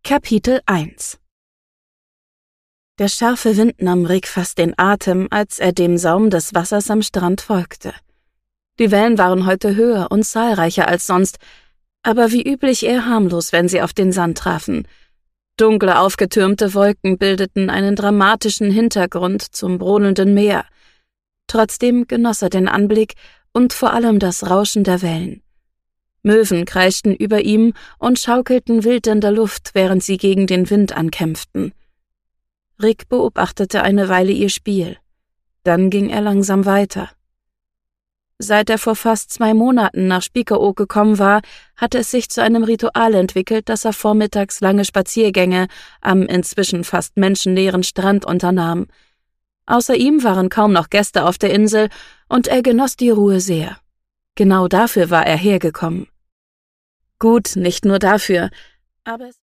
Kapitel 1. Der scharfe Wind nahm Rick fast den Atem, als er dem Saum des Wassers am Strand folgte. Die Wellen waren heute höher und zahlreicher als sonst, aber wie üblich eher harmlos, wenn sie auf den Sand trafen. Dunkle, aufgetürmte Wolken bildeten einen dramatischen Hintergrund zum brodelnden Meer. Trotzdem genoss er den Anblick und vor allem das Rauschen der Wellen. Möwen kreischten über ihm und schaukelten wild in der Luft, während sie gegen den Wind ankämpften. Rick beobachtete eine Weile ihr Spiel. Dann ging er langsam weiter. Seit er vor fast 2 Monaten nach Spiekeroog gekommen war, hatte es sich zu einem Ritual entwickelt, dass er vormittags lange Spaziergänge am inzwischen fast menschenleeren Strand unternahm. Außer ihm waren kaum noch Gäste auf der Insel und er genoss die Ruhe sehr. Genau dafür war er hergekommen. Gut, nicht nur dafür, aber es